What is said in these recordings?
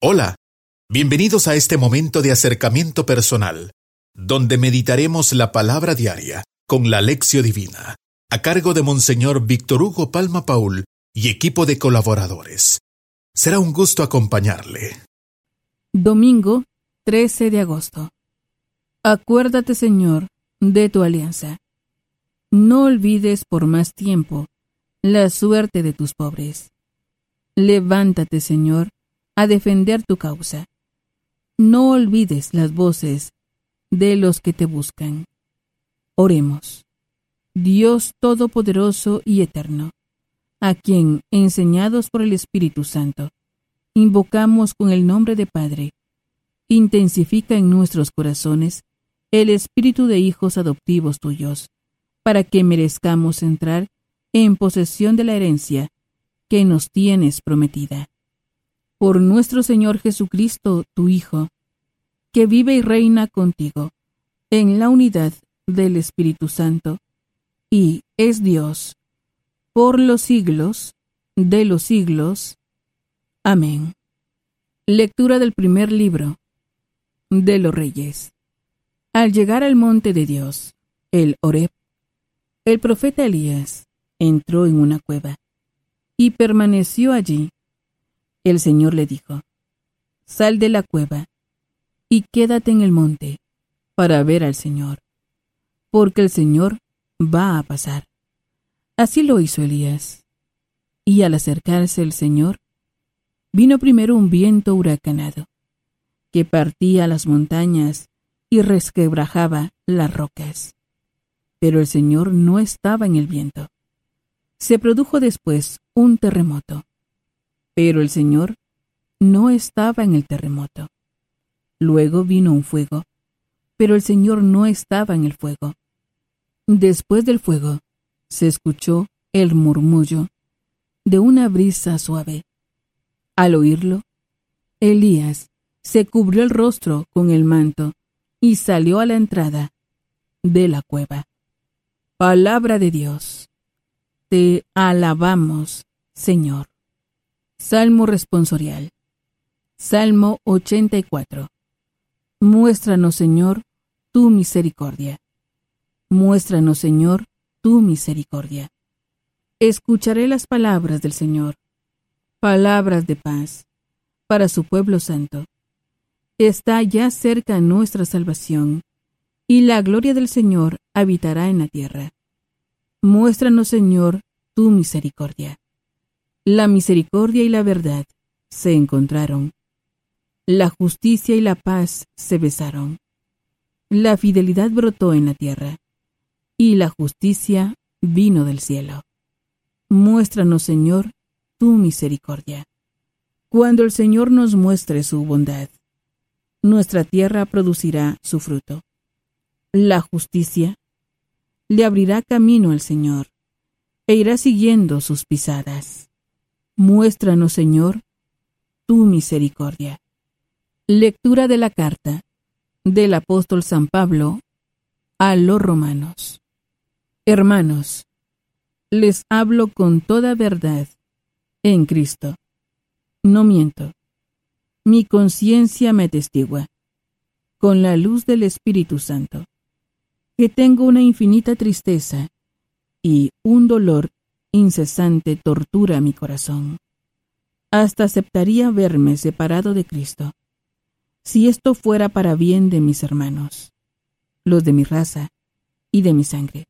Hola, bienvenidos a este momento de acercamiento personal, donde meditaremos la palabra diaria con la Lección Divina, a cargo de Monseñor Víctor Hugo Palma Paul y equipo de colaboradores. Será un gusto acompañarle. Domingo 13 de agosto. Acuérdate, Señor, de tu alianza. No olvides por más tiempo la suerte de tus pobres. Levántate, Señor, a defender tu causa. No olvides las voces de los que te buscan. Oremos. Dios Todopoderoso y Eterno, a quien, enseñados por el Espíritu Santo, invocamos con el nombre de Padre, intensifica en nuestros corazones el espíritu de hijos adoptivos tuyos, para que merezcamos entrar en posesión de la herencia que nos tienes prometida. Por nuestro Señor Jesucristo, tu Hijo, que vive y reina contigo, en la unidad del Espíritu Santo, y es Dios, por los siglos de los siglos. Amén. Lectura del primer libro de los Reyes. Al llegar al monte de Dios, el Horeb, el profeta Elías entró en una cueva y permaneció allí. El Señor le dijo: Sal de la cueva y quédate en el monte para ver al Señor, porque el Señor va a pasar. Así lo hizo Elías. Y al acercarse el Señor, vino primero un viento huracanado, que partía las montañas y resquebrajaba las rocas. Pero el Señor no estaba en el viento. Se produjo después un terremoto, pero el Señor no estaba en el terremoto. Luego vino un fuego, pero el Señor no estaba en el fuego. Después del fuego se escuchó el murmullo de una brisa suave. Al oírlo, Elías se cubrió el rostro con el manto y salió a la entrada de la cueva. Palabra de Dios. Te alabamos, Señor. Salmo responsorial. Salmo 84. Muéstranos, Señor, tu misericordia. Muéstranos, Señor, tu misericordia. Escucharé las palabras del Señor, palabras de paz para su pueblo santo. Está ya cerca nuestra salvación, y la gloria del Señor habitará en la tierra. Muéstranos, Señor, tu misericordia. La misericordia y la verdad se encontraron. La justicia y la paz se besaron. La fidelidad brotó en la tierra, y la justicia vino del cielo. Muéstranos, Señor, tu misericordia. Cuando el Señor nos muestre su bondad, nuestra tierra producirá su fruto. La justicia le abrirá camino al Señor, e irá siguiendo sus pisadas. Muéstranos, Señor, tu misericordia. Lectura de la carta del apóstol San Pablo a los romanos. Hermanos, les hablo con toda verdad en Cristo. No miento. Mi conciencia me atestigua, con la luz del Espíritu Santo, que tengo una infinita tristeza y un dolor incesante tortura mi corazón. Hasta aceptaría verme separado de Cristo, si esto fuera para bien de mis hermanos, los de mi raza y de mi sangre,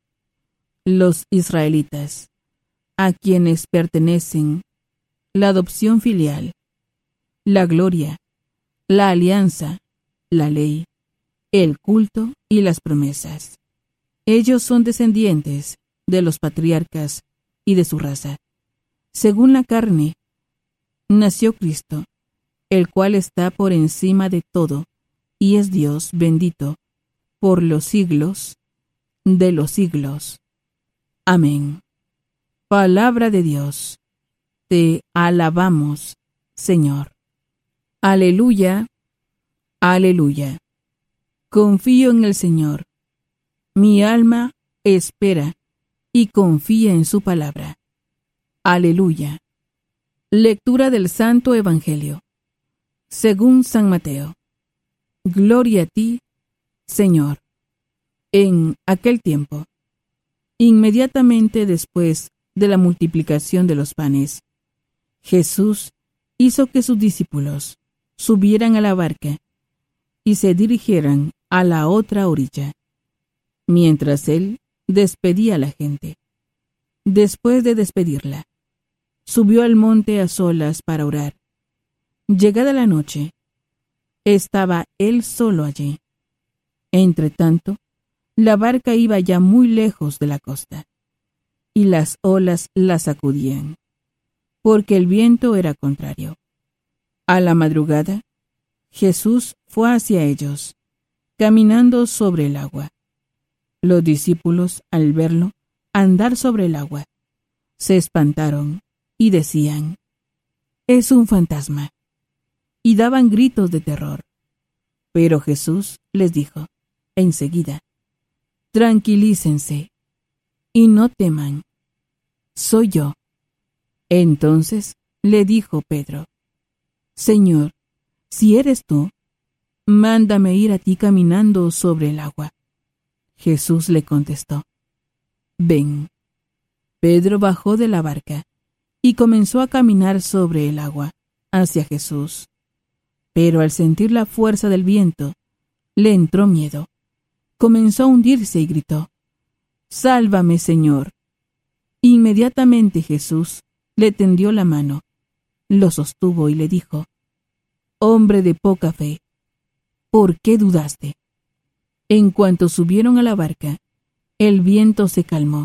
los israelitas, a quienes pertenecen la adopción filial, la gloria, la alianza, la ley, el culto y las promesas. Ellos son descendientes de los patriarcas y de su raza. Según la carne, nació Cristo, el cual está por encima de todo, y es Dios bendito por los siglos de los siglos. Amén. Palabra de Dios. Te alabamos, Señor. Aleluya, aleluya. Confío en el Señor. Mi alma espera y confía en su palabra. Aleluya. Lectura del Santo Evangelio Según San Mateo. Gloria a ti, Señor. En aquel tiempo, inmediatamente después de la multiplicación de los panes, Jesús hizo que sus discípulos subieran a la barca y se dirigieran a la otra orilla, mientras él despedía a la gente. Después de despedirla, subió al monte a solas para orar. Llegada la noche, estaba él solo allí. Entretanto, la barca iba ya muy lejos de la costa, y las olas la sacudían, porque el viento era contrario. A la madrugada, Jesús fue hacia ellos, caminando sobre el agua. Los discípulos, al verlo andar sobre el agua, se espantaron y decían: «Es un fantasma», y daban gritos de terror. Pero Jesús les dijo enseguida: «Tranquilícense y no teman. Soy yo». Entonces le dijo Pedro: «Señor, si eres tú, mándame ir a ti caminando sobre el agua». Jesús le contestó: «Ven». Pedro bajó de la barca y comenzó a caminar sobre el agua hacia Jesús. Pero al sentir la fuerza del viento, le entró miedo. Comenzó a hundirse y gritó: «Sálvame, Señor». Inmediatamente Jesús le tendió la mano, lo sostuvo y le dijo: «Hombre de poca fe, ¿por qué dudaste?». En cuanto subieron a la barca, el viento se calmó.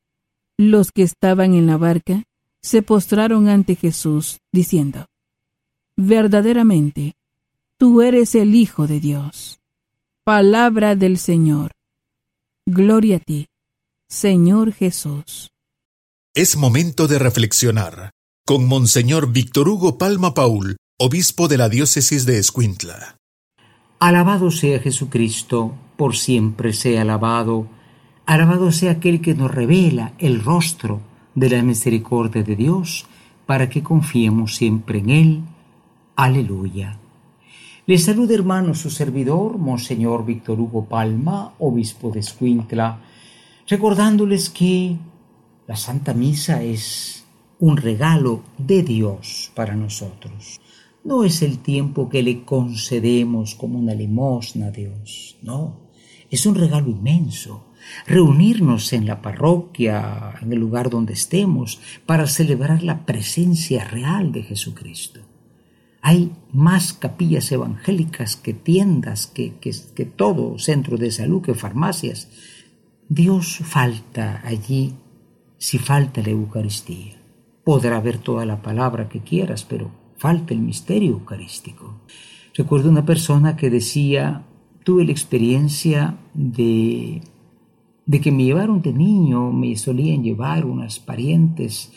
Los que estaban en la barca se postraron ante Jesús, diciendo: «Verdaderamente, tú eres el Hijo de Dios». Palabra del Señor. Gloria a ti, Señor Jesús. Es momento de reflexionar con Monseñor Víctor Hugo Palma Paul, obispo de la diócesis de Escuintla. Alabado sea Jesucristo, por siempre sea alabado. Alabado sea aquel que nos revela el rostro de la misericordia de Dios, para que confiemos siempre en Él. Aleluya. Les saluda, hermano, su servidor, Monseñor Víctor Hugo Palma, obispo de Escuintla, recordándoles que la Santa Misa es un regalo de Dios para nosotros. No es el tiempo que le concedemos como una limosna a Dios, no. Es un regalo inmenso. Reunirnos en la parroquia, en el lugar donde estemos, para celebrar la presencia real de Jesucristo. Hay más capillas evangélicas que tiendas, que todo centro de salud, que farmacias. Dios falta allí si falta la Eucaristía. Podrá haber toda la palabra que quieras, pero falta el misterio eucarístico. Recuerdo una persona que decía: tuve la experiencia de que me llevaron de niño, me solían llevar unas parientes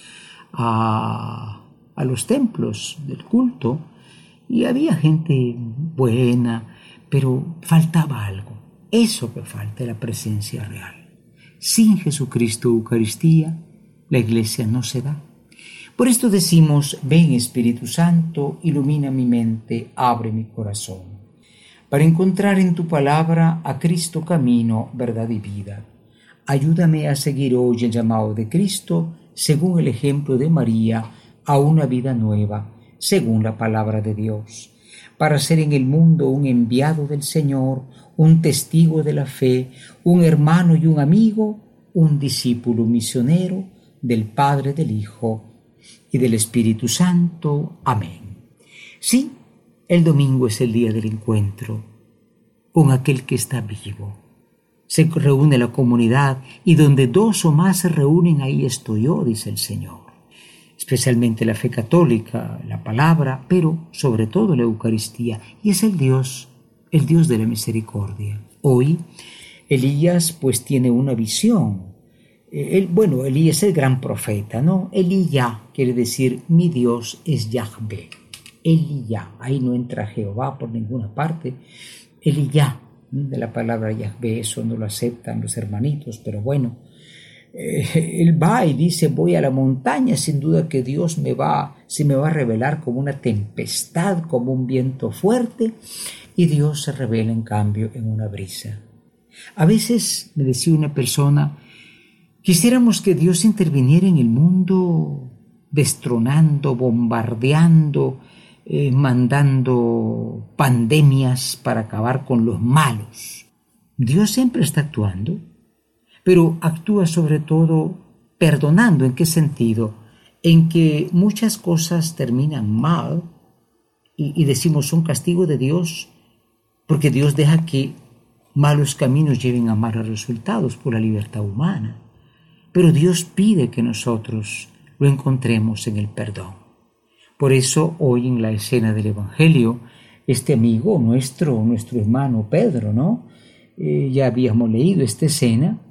a los templos del culto, y había gente buena, pero faltaba algo. Eso que falta, la presencia real. Sin Jesucristo Eucaristía, la Iglesia no se da. Por esto decimos: ven Espíritu Santo, ilumina mi mente, abre mi corazón, para encontrar en tu palabra a Cristo camino, verdad y vida. Ayúdame a seguir hoy el llamado de Cristo, según el ejemplo de María, a una vida nueva, según la palabra de Dios, para ser en el mundo un enviado del Señor, un testigo de la fe, un hermano y un amigo, un discípulo misionero del Padre, del Hijo y del Espíritu Santo. Amén. Sí, el domingo es el día del encuentro con aquel que está vivo. Se reúne la comunidad y donde dos o más se reúnen, ahí estoy yo, dice el Señor. Especialmente la fe católica, la palabra, pero sobre todo la Eucaristía. Y es el Dios de la misericordia. Hoy Elías pues tiene una visión. Elías es el gran profeta, ¿no? Elías quiere decir mi Dios es Yahvé. Elías, ahí no entra Jehová por ninguna parte. Elías, de la palabra Yahvé, eso no lo aceptan los hermanitos, pero bueno, Él va y dice, voy a la montaña, sin duda que Dios se me va a revelar como una tempestad, como un viento fuerte, y Dios se revela en cambio en una brisa. A veces, me decía una persona, quisiéramos que Dios interviniera en el mundo destronando, bombardeando, mandando pandemias para acabar con los malos. Dios siempre está actuando, pero actúa sobre todo perdonando. ¿En qué sentido? En que muchas cosas terminan mal y decimos son castigo de Dios porque Dios deja que malos caminos lleven a malos resultados por la libertad humana. Pero Dios pide que nosotros lo encontremos en el perdón. Por eso hoy en la escena del Evangelio, este amigo nuestro hermano Pedro, ¿no? Ya habíamos leído esta escena.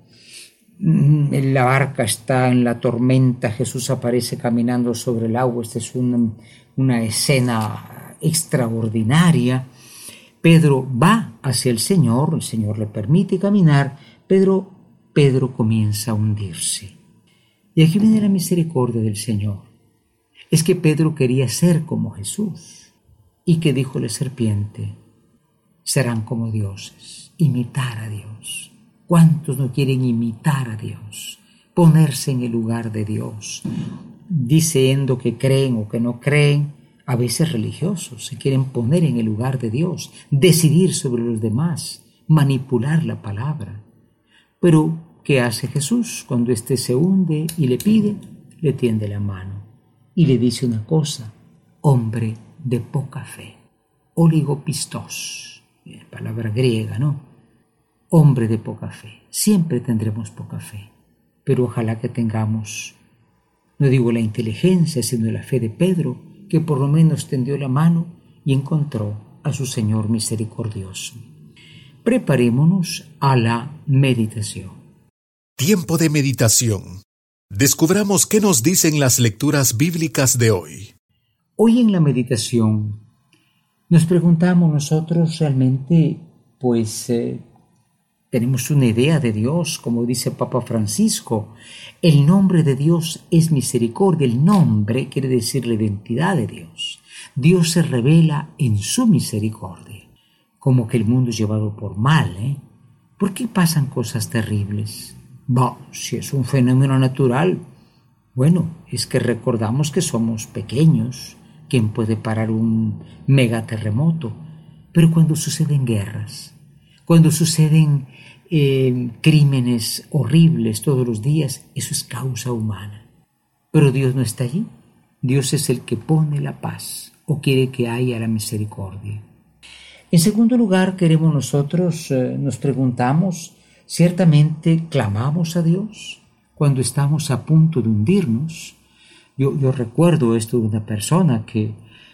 La barca está en la tormenta, Jesús aparece caminando sobre el agua. Esta es una escena extraordinaria. Pedro va hacia el Señor le permite caminar, pero Pedro comienza a hundirse. Y aquí viene la misericordia del Señor. Es que Pedro quería ser como Jesús. ¿Y qué dijo la serpiente? Serán como dioses, imitar a Dios. ¿Cuántos no quieren imitar a Dios? Ponerse en el lugar de Dios, diciendo que creen o que no creen, a veces religiosos, se quieren poner en el lugar de Dios, decidir sobre los demás, manipular la palabra. Pero, ¿qué hace Jesús? Cuando éste se hunde y le pide, le tiende la mano y le dice una cosa: hombre de poca fe, oligopistos, palabra griega, ¿no? Hombre de poca fe. Siempre tendremos poca fe, pero ojalá que tengamos, no digo la inteligencia, sino la fe de Pedro, que por lo menos tendió la mano y encontró a su Señor misericordioso. Preparémonos a la meditación. Tiempo de meditación. Descubramos qué nos dicen las lecturas bíblicas de hoy. Hoy en la meditación nos preguntamos nosotros realmente, tenemos una idea de Dios, como dice Papa Francisco. El nombre de Dios es misericordia. El nombre quiere decir la identidad de Dios. Dios se revela en su misericordia. Como que el mundo es llevado por mal, ¿Por qué pasan cosas terribles? Si es un fenómeno natural, es que recordamos que somos pequeños. ¿Quién puede parar un megaterremoto? Pero cuando suceden guerras, cuando suceden crímenes horribles todos los días, eso es causa humana. Pero Dios no está allí. Dios es el que pone la paz o quiere que haya la misericordia. En segundo lugar, queremos nosotros, nos preguntamos, ¿ciertamente clamamos a Dios cuando estamos a punto de hundirnos? Yo recuerdo esto de una persona que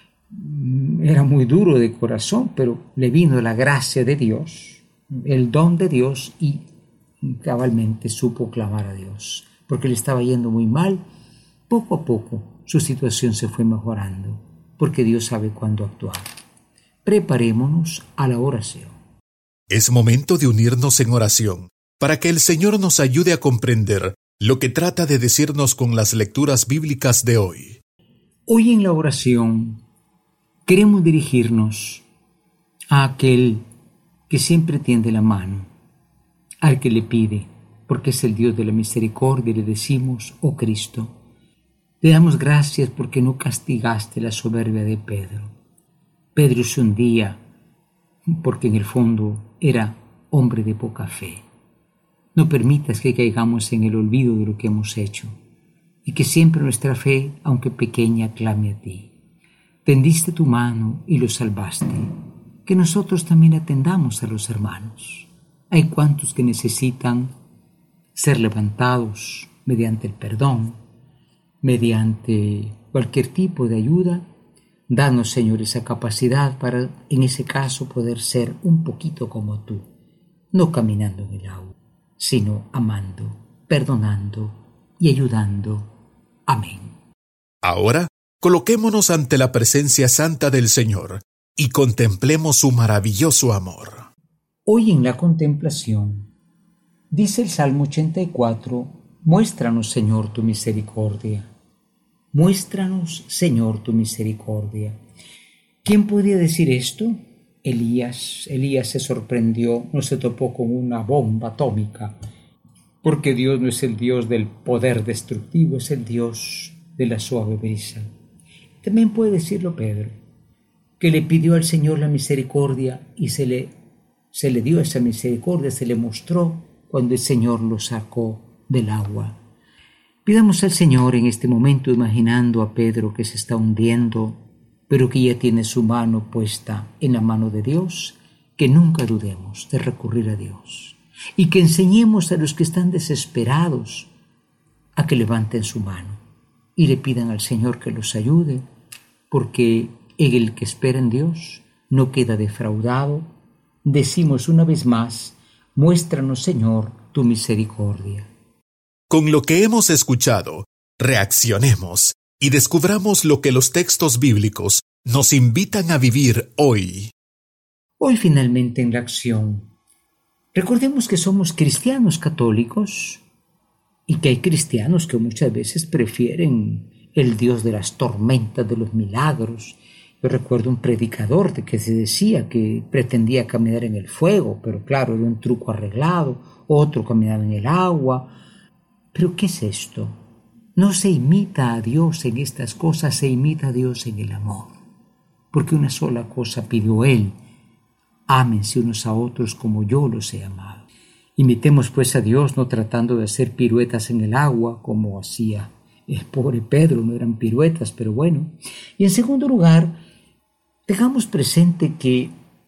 era muy duro de corazón, pero le vino la gracia de Dios, el don de Dios, y cabalmente supo clamar a Dios, porque le estaba yendo muy mal. Poco a poco su situación se fue mejorando, porque Dios sabe cuándo actuar. Preparémonos a la oración. Es momento de unirnos en oración, para que el Señor nos ayude a comprender lo que trata de decirnos con las lecturas bíblicas de hoy. Hoy en la oración queremos dirigirnos a aquel que siempre tiende la mano, al que le pide, porque es el Dios de la misericordia, y le decimos: oh Cristo, te damos gracias porque no castigaste la soberbia de Pedro. Pedro se hundía porque en el fondo era hombre de poca fe. No permitas que caigamos en el olvido de lo que hemos hecho, y que siempre nuestra fe, aunque pequeña, clame a ti. Tendiste tu mano y lo salvaste. Que nosotros también atendamos a los hermanos. Hay cuantos que necesitan ser levantados mediante el perdón, mediante cualquier tipo de ayuda. Danos, Señor, esa capacidad para, en ese caso, poder ser un poquito como tú, no caminando en el agua, sino amando, perdonando y ayudando. Amén. Ahora, coloquémonos ante la presencia santa del Señor y contemplemos su maravilloso amor. Hoy en la contemplación, dice el Salmo 84, Muéstranos, Señor, tu misericordia. Muéstranos, Señor, tu misericordia. ¿Quién podía decir esto? Elías. Elías se sorprendió, no se topó con una bomba atómica, porque Dios no es el Dios del poder destructivo, es el Dios de la suave brisa. También puede decirlo Pedro, que le pidió al Señor la misericordia y se le dio esa misericordia, se le mostró cuando el Señor lo sacó del agua. Pidamos al Señor en este momento, imaginando a Pedro que se está hundiendo, pero que ya tiene su mano puesta en la mano de Dios, que nunca dudemos de recurrir a Dios y que enseñemos a los que están desesperados a que levanten su mano y le pidan al Señor que los ayude, porque en el que espera en Dios no queda defraudado. Decimos una vez más, muéstranos, Señor, tu misericordia. Con lo que hemos escuchado, reaccionemos y descubramos lo que los textos bíblicos nos invitan a vivir hoy. Hoy finalmente en la acción, recordemos que somos cristianos católicos y que hay cristianos que muchas veces prefieren el Dios de las tormentas, de los milagros. Yo recuerdo un predicador de que se decía que pretendía caminar en el fuego, pero claro, era un truco arreglado. Otro caminaba en el agua. ¿Pero qué es esto? No se imita a Dios en estas cosas, se imita a Dios en el amor. Porque una sola cosa pidió Él: ámense unos a otros como yo los he amado. Imitemos pues a Dios, no tratando de hacer piruetas en el agua como hacía el pobre Pedro. No eran piruetas, pero bueno. Y en segundo lugar, tengamos presente que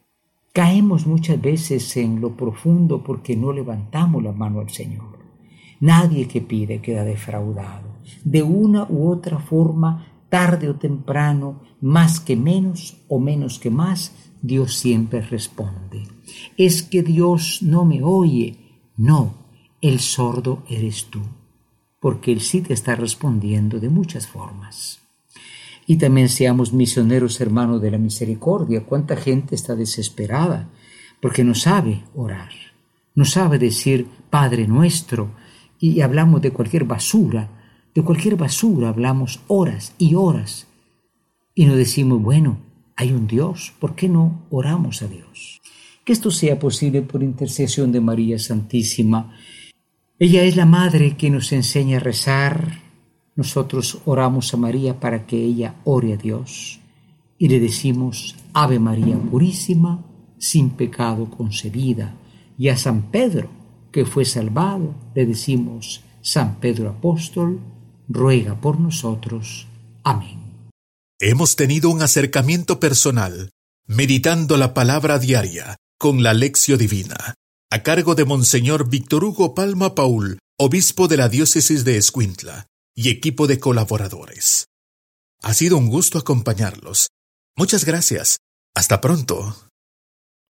caemos muchas veces en lo profundo porque no levantamos la mano al Señor. Nadie que pide queda defraudado. De una u otra forma, tarde o temprano, más que menos o menos que más, Dios siempre responde. Es que Dios no me oye. No, el sordo eres tú, porque Él sí te está respondiendo de muchas formas. Y también seamos misioneros, hermanos, de la misericordia. ¿Cuánta gente está desesperada porque no sabe orar? No sabe decir Padre nuestro, y hablamos de cualquier basura hablamos horas y horas, y no decimos, bueno, hay un Dios, ¿por qué no oramos a Dios? Que esto sea posible por intercesión de María Santísima. Ella es la Madre que nos enseña a rezar. Nosotros oramos a María para que ella ore a Dios y le decimos Ave María Purísima, sin pecado concebida. Y a San Pedro, que fue salvado, le decimos San Pedro Apóstol, ruega por nosotros. Amén. Hemos tenido un acercamiento personal, meditando la palabra diaria con la Lección Divina, a cargo de Monseñor Víctor Hugo Palma Paul, obispo de la diócesis de Escuintla, y equipo de colaboradores. Ha sido un gusto acompañarlos. Muchas gracias. Hasta pronto.